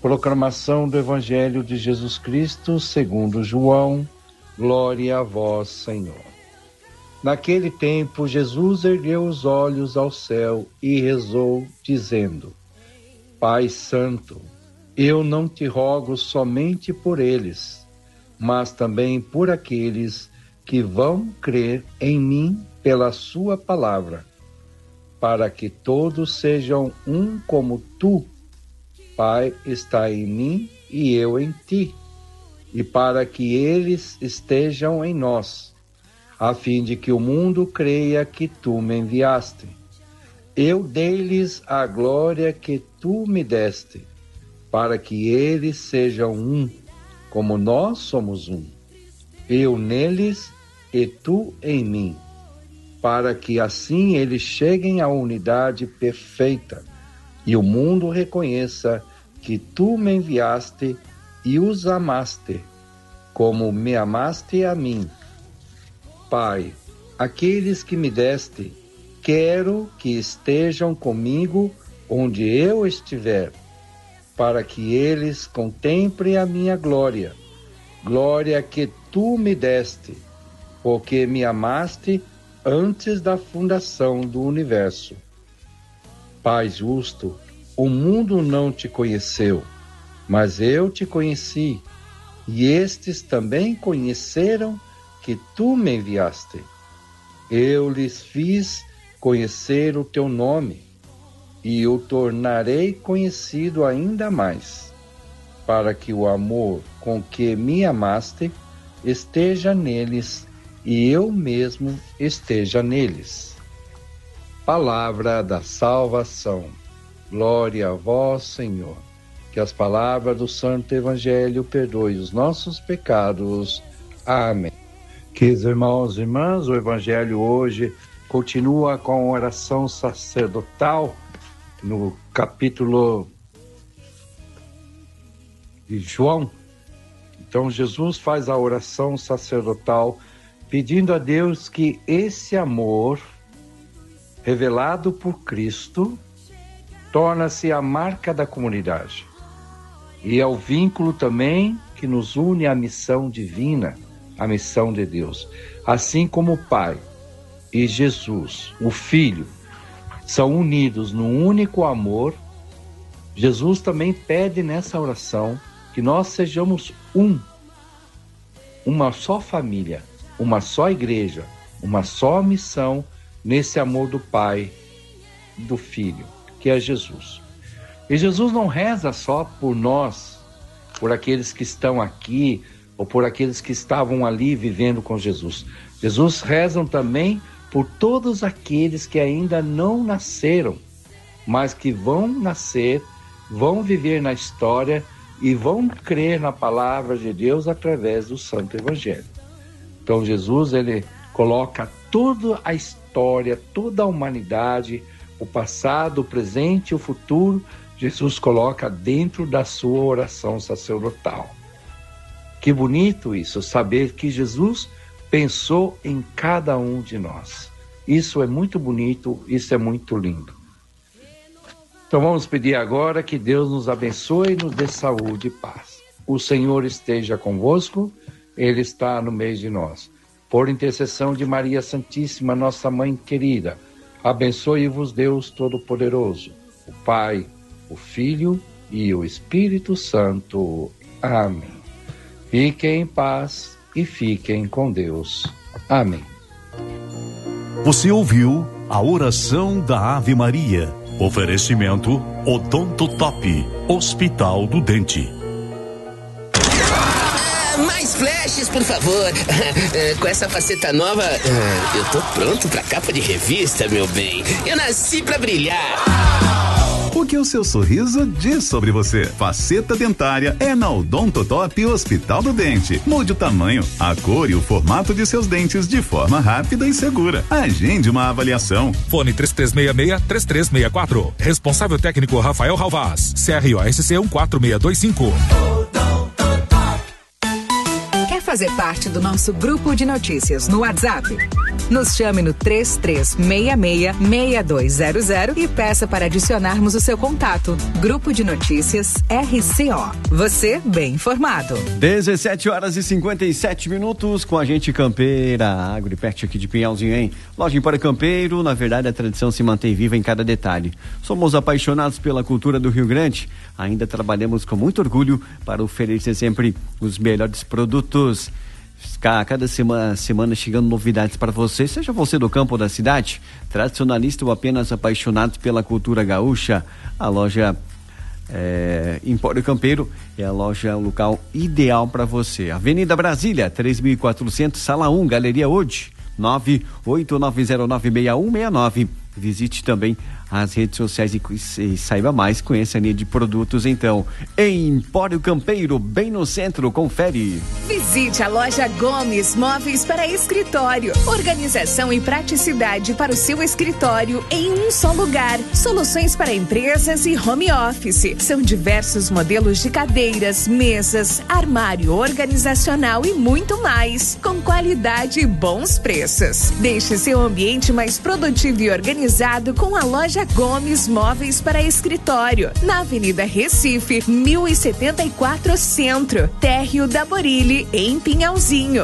Proclamação do Evangelho de Jesus Cristo segundo João. Glória a vós, Senhor. Naquele tempo, Jesus ergueu os olhos ao céu e rezou, dizendo: Pai Santo, eu não te rogo somente por eles, mas também por aqueles que vão crer em mim pela sua palavra, para que todos sejam um como tu, Pai, está em mim e eu em ti, e para que eles estejam em nós, a fim de que o mundo creia que tu me enviaste. Eu dei-lhes a glória que tu me deste, para que eles sejam um, como nós somos um. Eu neles e tu em mim, para que assim eles cheguem à unidade perfeita, e o mundo reconheça que tu me enviaste e os amaste, como me amaste a mim. Pai, aqueles que me deste, quero que estejam comigo onde eu estiver, para que eles contemplem a minha glória, glória que tu me deste, porque me amaste antes da fundação do universo. Pai justo, o mundo não te conheceu, mas eu te conheci, e estes também conheceram que tu me enviaste. Eu lhes fiz conhecer o teu nome, e o tornarei conhecido ainda mais, para que o amor com que me amaste esteja neles, e eu mesmo esteja neles. Palavra da salvação. Glória a vós, Senhor. Que as palavras do Santo Evangelho perdoem os nossos pecados. Amém. Queridos irmãos e irmãs, o Evangelho hoje continua com a oração sacerdotal no capítulo de João. Então Jesus faz a oração sacerdotal pedindo a Deus que esse amor revelado por Cristo torna-se a marca da comunidade. E é o vínculo também que nos une à missão divina, à missão de Deus. Assim como o Pai e Jesus, o Filho, são unidos num único amor, Jesus também pede nessa oração que nós sejamos um, uma só família, uma só igreja, uma só missão nesse amor do Pai e do Filho, que é Jesus. E Jesus não reza só por nós, por aqueles que estão aqui, ou por aqueles que estavam ali vivendo com Jesus. Jesus reza também por todos aqueles que ainda não nasceram, mas que vão nascer, vão viver na história e vão crer na palavra de Deus através do Santo Evangelho. Então Jesus, ele coloca toda a história, toda a humanidade, o passado, o presente e o futuro, Jesus coloca dentro da sua oração sacerdotal. Que bonito isso, saber que Jesus pensou em cada um de nós. Isso é muito bonito, isso é muito lindo. Então vamos pedir agora que Deus nos abençoe e nos dê saúde e paz. O Senhor esteja convosco, Ele está no meio de nós. Por intercessão de Maria Santíssima, nossa Mãe querida, abençoe-vos Deus Todo-Poderoso, o Pai, o Filho e o Espírito Santo. Amém. Fiquem em paz e fiquem com Deus. Amém. Você ouviu a oração da Ave Maria. Oferecimento Odonto Top, Hospital do Dente. Mais flashes, por favor. Com essa faceta nova, eu tô pronto pra capa de revista, meu bem. Eu nasci pra brilhar. O que o seu sorriso diz sobre você? Faceta dentária é na Odontotop Hospital do Dente. Mude o tamanho, a cor e o formato de seus dentes de forma rápida e segura. Agende uma avaliação. Fone três três seis seis, três três seis quatro. Responsável técnico Rafael Ralvaz. C R O S C um quatro seis dois cinco. fazer parte do nosso grupo de notícias no WhatsApp? Nos chame no três três seis seis, seis dois zero zero e peça para adicionarmos o seu contato. Grupo de Notícias R C O. Você bem informado. dezessete horas e cinquenta e sete minutos com a gente Campeira Agripet aqui de Pinhalzinho, hein? Loja Empório Campeiro, na verdade a tradição se mantém viva em cada detalhe. Somos apaixonados pela cultura do Rio Grande, ainda trabalhamos com muito orgulho para oferecer sempre os melhores produtos. Cada semana, semana chegando novidades para você, seja você do campo ou da cidade, tradicionalista ou apenas apaixonado pela cultura gaúcha, a loja é, Empório Campeiro é a loja local ideal para você. Avenida Brasília, três mil e quatrocentos, Sala um, Galeria Hoje, nove oito nove zero nove seis um seis nove. Visite também as redes sociais e, e saiba mais, conheça a linha de produtos então. Empório Campeiro, bem no centro, confere. Visite a loja Gomes Móveis para Escritório. Organização e praticidade para o seu escritório em um só lugar. Soluções para empresas e home office. São diversos modelos de cadeiras, mesas, armário organizacional e muito mais. Com qualidade e bons preços. Deixe seu ambiente mais produtivo e organizado com a loja Gomes Móveis para Escritório, na Avenida Recife, mil e setenta e quatro Centro, Térreo da Borilli, em Pinhalzinho.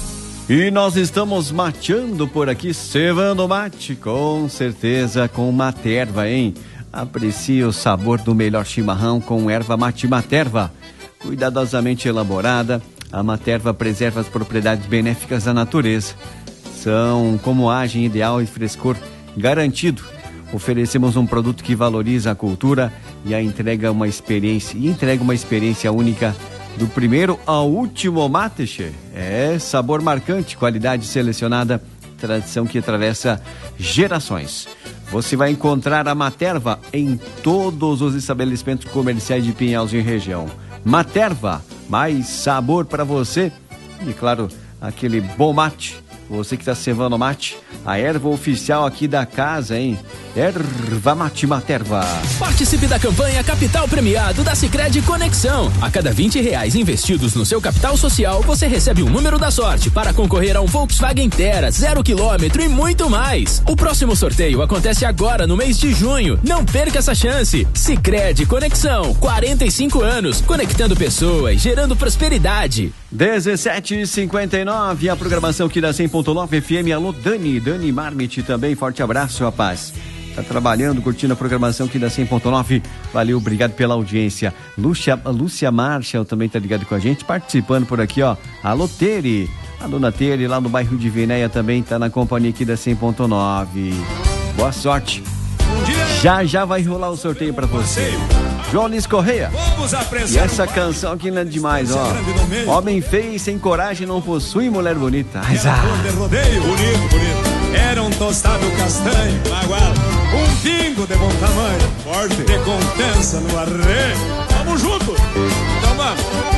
E nós estamos mateando por aqui, cevando mate, com certeza com Materva, hein? Aprecie o sabor do melhor chimarrão com erva mate Materva. Cuidadosamente elaborada, a Materva preserva as propriedades benéficas da natureza. São como agem ideal e frescor garantido. Oferecemos um produto que valoriza a cultura e a entrega uma experiência e entrega uma experiência única do primeiro ao último mate. É sabor marcante, qualidade selecionada, tradição que atravessa gerações. Você vai encontrar a Materva em todos os estabelecimentos comerciais de Pinhalzinho e região. Materva, mais sabor para você e claro, aquele bom mate. Você que está cevando mate, a erva oficial aqui da casa, hein? Erva Mate Materva. Participe da campanha Capital Premiado da Sicredi Conexão. A cada vinte reais investidos no seu capital social, você recebe um número da sorte para concorrer a um Volkswagen Terra, zero quilômetro e muito mais. O próximo sorteio acontece agora no mês de junho. Não perca essa chance. Sicredi Conexão, quarenta e cinco anos, conectando pessoas, gerando prosperidade. dezessete e cinquenta e nove, a programação aqui da cem ponto nove F M. Alô, Dani, Dani Marmite também, forte abraço, rapaz. Tá trabalhando, curtindo a programação aqui da cem ponto nove. Valeu, obrigado pela audiência. Lúcia, Lúcia Marshall também tá ligado com a gente, participando por aqui, ó. Alô, Tere. A dona Tere, lá no bairro de Vinéia, também tá na companhia aqui da cem ponto nove. Boa sorte. Já, já vai rolar o sorteio pra você. Jones Correia. E essa canção aqui não é demais, ó. Homem feio e sem coragem não possui mulher bonita. Mas, ah. Rodeio, bonito, bonito. Era um tostado castanho, bagual, um pingo de bom tamanho, forte, de confiança no arreio. Tamo junto. Então vamos.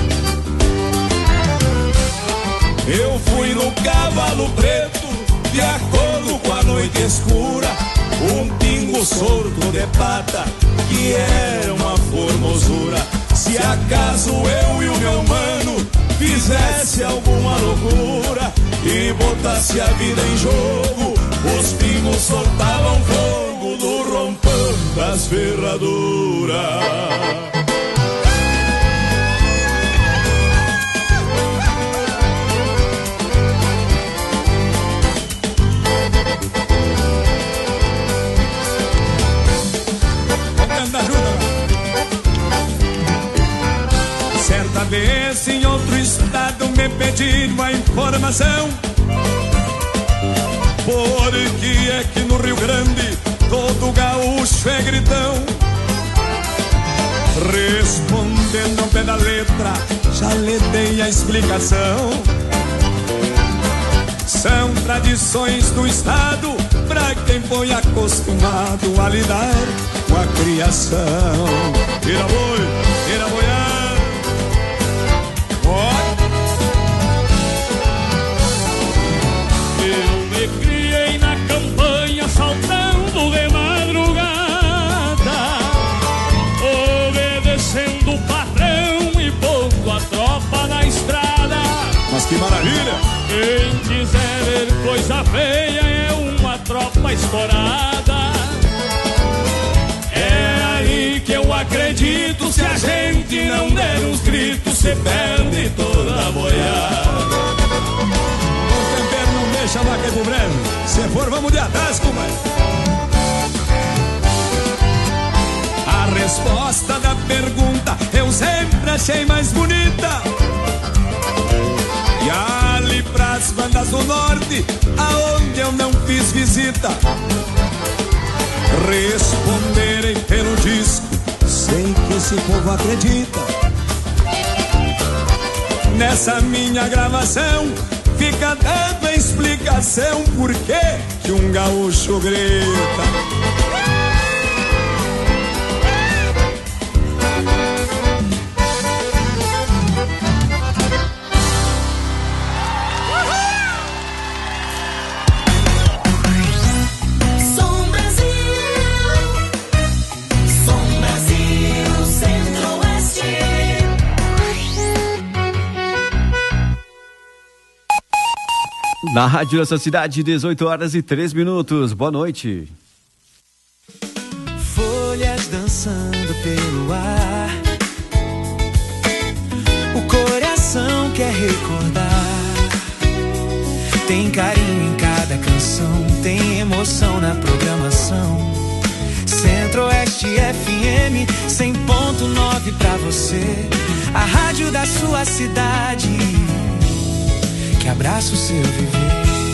Eu fui no cavalo preto, de acordo com a noite escura, um pingo sorto de pata, que era uma formosura. Se acaso eu e o meu mano fizesse alguma loucura e botasse a vida em jogo, os pingos soltavam fogo do rompão das ferraduras. Certa vez em outro estado me pediram a informação, por que é que no Rio Grande todo gaúcho é gritão? Respondendo ao pé da letra, já lhe dei a explicação. São tradições do estado pra quem foi acostumado a lidar com a criação. Tira boi, tira boiar. Saltando de madrugada, obedecendo o patrão e pondo a tropa na estrada. Mas que Que maravilha! Quem quiser ver coisa feia é uma tropa estourada. É aí que eu acredito, se a gente não der uns gritos, se perde toda a boiada. O tempero não deixa a vaca ir pro breve. Se for, vamos de atrás, comadre. A resposta da pergunta eu sempre achei mais bonita. E ali pras bandas do norte, aonde eu não fiz visita, responderem pelo disco, sei que esse povo acredita. Nessa minha gravação fica dando a explicação por que que um gaúcho grita. Na Rádio Nossa Cidade, dezoito horas e três minutos. Boa noite. Folhas dançando pelo ar, o coração quer recordar. Tem carinho em cada canção, tem emoção na programação. Centro-Oeste F M cem ponto nove pra você, a rádio da sua cidade, que abraça o seu viver.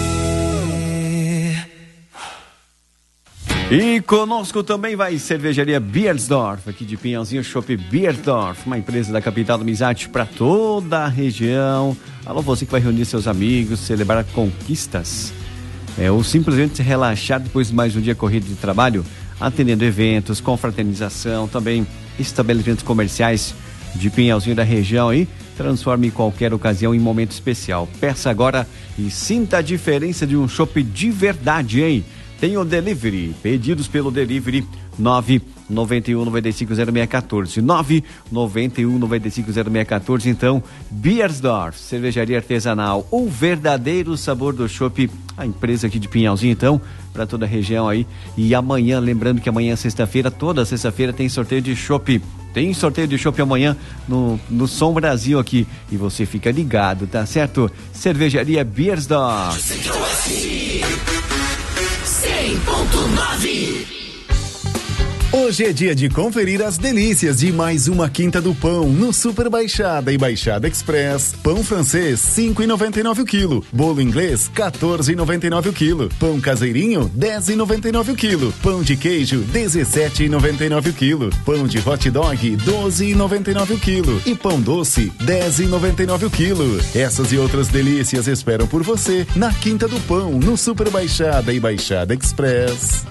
E conosco também vai Cervejaria Beiersdorf, aqui de Pinhalzinho, Chopp Beiersdorf, uma empresa da capital do Mizate para toda a região. Alô, você que vai reunir seus amigos, celebrar conquistas, é, ou simplesmente se relaxar depois de mais um dia corrido de trabalho, atendendo eventos, confraternização, também estabelecimentos comerciais de Pinhalzinho da região aí. Transforme qualquer ocasião em momento especial. Peça agora e sinta a diferença de um chopp de verdade, hein? Tem o delivery, pedidos pelo delivery nove nove um nove cinco zero seis um quatro, nove nove um nove cinco zero seis um quatro. Então, Beiersdorf, cervejaria artesanal, o verdadeiro sabor do chopp, a empresa aqui de Pinhalzinho, então, para toda a região aí. E amanhã, lembrando que amanhã é sexta-feira, toda sexta-feira tem sorteio de chopp. Tem sorteio de chopp amanhã no, no Som Brasil aqui. E você fica ligado, tá certo? Cervejaria Beiersdorf. cem ponto nove. Hoje é dia de conferir as delícias de mais uma Quinta do Pão no Super Baixada e Baixada Express. Pão francês, cinco reais e noventa e nove o quilo. Bolo inglês, quatorze reais e noventa e nove o quilo. Pão caseirinho, dez reais e noventa e nove o quilo. Pão de queijo, dezessete reais e noventa e nove o quilo. Pão de hot dog, doze reais e noventa e nove o quilo. E pão doce, dez reais e noventa e nove o quilo. Essas e outras delícias esperam por você na Quinta do Pão, no Super Baixada e Baixada Express.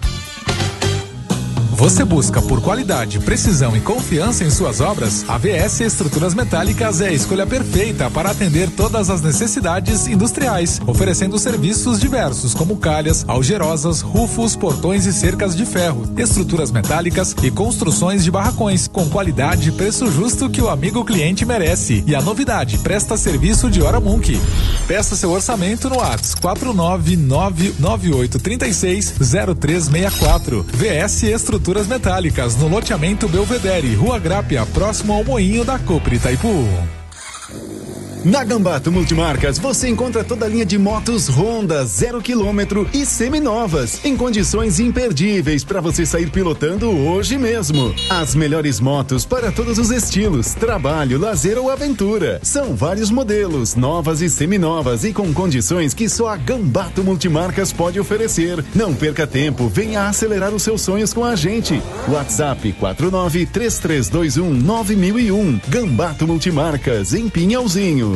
Você busca por qualidade, precisão e confiança em suas obras? A V S Estruturas Metálicas é a escolha perfeita para atender todas as necessidades industriais, oferecendo serviços diversos como calhas, algerosas, rufos, portões e cercas de ferro, estruturas metálicas e construções de barracões, com qualidade e preço justo que o amigo cliente merece. E a novidade, presta serviço de hora Munk. Peça seu orçamento no WhatsApp quatro nove nove nove oito três seis zero três seis quatro. V S Estruturas Metálicas, no loteamento Belvedere, Rua Grápia, próximo ao Moinho da Copre Itaipu. Na Gambato Multimarcas você encontra toda a linha de motos Honda zero quilômetro e seminovas em condições imperdíveis para você sair pilotando hoje mesmo. As melhores motos para todos os estilos, trabalho, lazer ou aventura. São vários modelos, novas e seminovas e com condições que só a Gambato Multimarcas pode oferecer. Não perca tempo, venha acelerar os seus sonhos com a gente. WhatsApp quatro nove três três dois um nove mil e um. Gambato Multimarcas em Pinhalzinho.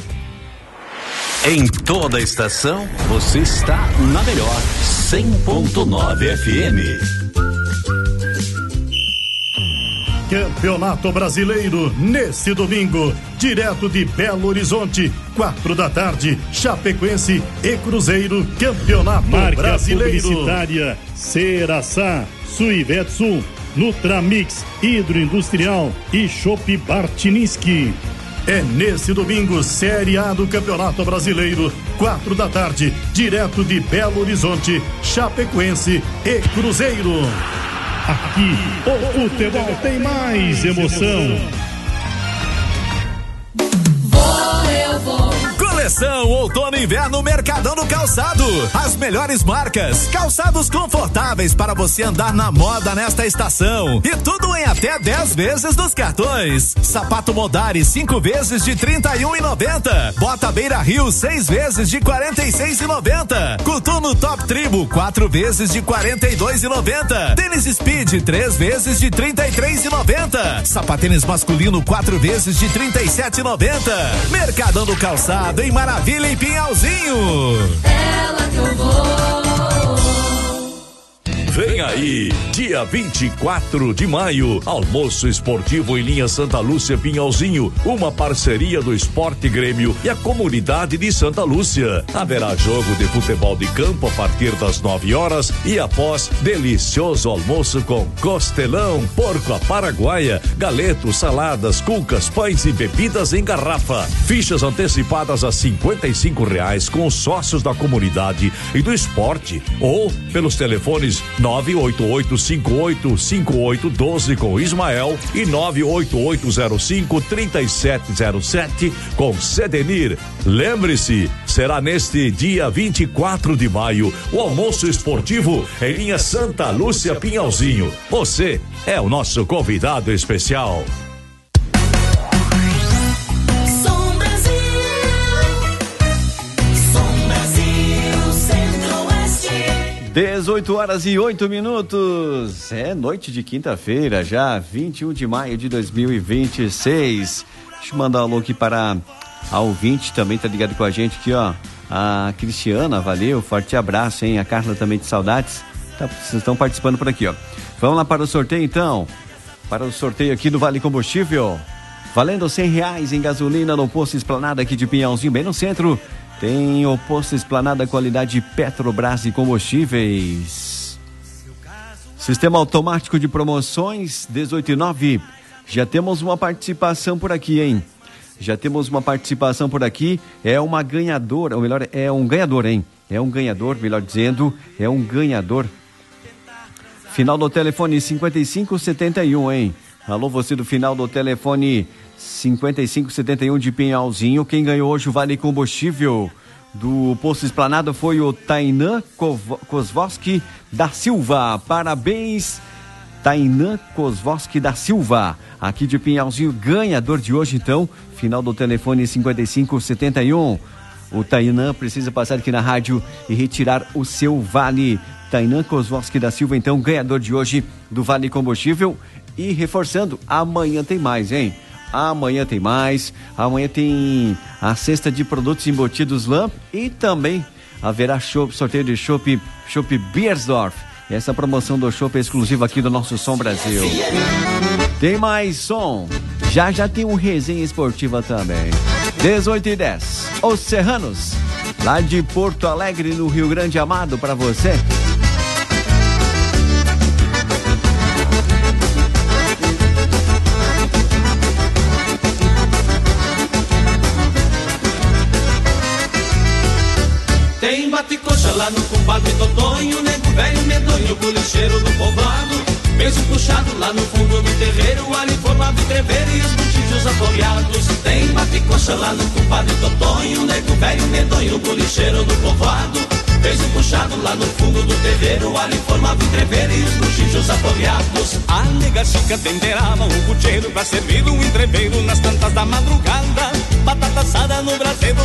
Em toda a estação, você está na melhor cem ponto nove F M. Campeonato Brasileiro nesse domingo, direto de Belo Horizonte, quatro da tarde, Chapecoense e Cruzeiro, Campeonato Marca Brasileiro. Publicitária Ceraçá, Suivetsu, Nutramix, Hidroindustrial e Chopp Bartiniski. É nesse domingo, Série A do Campeonato Brasileiro, quatro da tarde, direto de Belo Horizonte, Chapecoense e Cruzeiro. Aqui, o futebol tem mais emoção. Vou, eu vou. Coleção Outono e Inverno Mercadão do Calçado. As melhores marcas, calçados confortáveis para você andar na moda nesta estação. E tudo em até dez vezes dos cartões. Sapato Modari, cinco vezes de trinta e um e noventa. Bota Beira Rio, seis vezes de quarenta e seis e noventa. Coturno Top Tribo, quatro vezes de quarenta e dois e noventa. Tênis Speed, três vezes de trinta e três e noventa. Sapatênis masculino, quatro vezes de trinta e sete e noventa. Mercadão do Calçado em Maravilha em Pinhalzinho. Ela que eu vou. Vem aí, dia vinte e quatro de maio, almoço esportivo em linha Santa Lúcia Pinhalzinho, uma parceria do Esporte Grêmio e a comunidade de Santa Lúcia. Haverá jogo de futebol de campo a partir das nove horas e após, delicioso almoço com costelão, porco à paraguaia, galetos, saladas, cucas, pães e bebidas em garrafa. Fichas antecipadas a cinquenta e cinco reais com os sócios da comunidade e do esporte ou pelos telefones nove oito oito cinco oito cinco oito um dois com Ismael e nove oito oito zero cinco três sete zero sete com Sedenir. Lembre-se, será neste dia vinte e quatro de maio o almoço esportivo em linha Santa Lúcia Pinhalzinho. Você é o nosso convidado especial. dezoito horas e oito minutos. É noite de quinta-feira, já vinte e um de maio de dois mil e vinte e seis. Deixa eu mandar um alô aqui para a ouvinte, também tá ligado com a gente aqui, ó. A Cristiana, valeu, forte abraço, hein? A Carla também de saudades. Tá, vocês estão participando por aqui, ó. Vamos lá para o sorteio então. Para o sorteio aqui do Vale Combustível. Valendo cem reais em gasolina no posto Esplanada aqui de Pinhalzinho, bem no centro. Tem o posto Esplanada qualidade Petrobras e combustíveis. Sistema automático de promoções dezoito e nove. Já temos uma participação por aqui, hein? Já temos uma participação por aqui. É uma ganhadora, ou melhor, é um ganhador, hein? É um ganhador, melhor dizendo, é um ganhador. Final do telefone cinquenta e cinco setenta e um, hein? Alô, você do final do telefone cinquenta e cinco setenta e um de Pinhalzinho. Quem ganhou hoje o Vale Combustível do Posto Esplanada foi o Tainan Kozvoski da Silva. Parabéns, Tainan Kozvoski da Silva, aqui de Pinhalzinho, ganhador de hoje então. Final do telefone cinquenta e cinco setenta e um. O Tainan precisa passar aqui na rádio e retirar o seu Vale. Tainan Kozvoski da Silva, então, ganhador de hoje do Vale Combustível. E reforçando, amanhã tem mais, hein? Amanhã tem mais. Amanhã tem a cesta de produtos embutidos Lamp e também haverá chopp, sorteio de chopp, chopp Beiersdorf. Essa promoção do chopp é exclusiva aqui do nosso Som Brasil. Tem mais som. Já já tem um resenha esportiva também. dezoito e dez. Os Serranos, lá de Porto Alegre, no Rio Grande Amado, para você. Tem bate-coxa lá no compadre Totonho, nego velho medonho, bolicheiro do povoado. Beijo puxado lá no fundo do terreiro, alho formado em treveiro e os buchijos apoiados. Tem bate-coxa lá no compadre Totonho, nego velho medonho, bolicheiro do povoado. Beijo puxado lá no fundo do terreiro, alho formado em treveiro e os buchijos apoiados. A nega chica temperava um pucheiro pra servir um entreveiro nas tantas da madrugada. Batata assada no braseiro.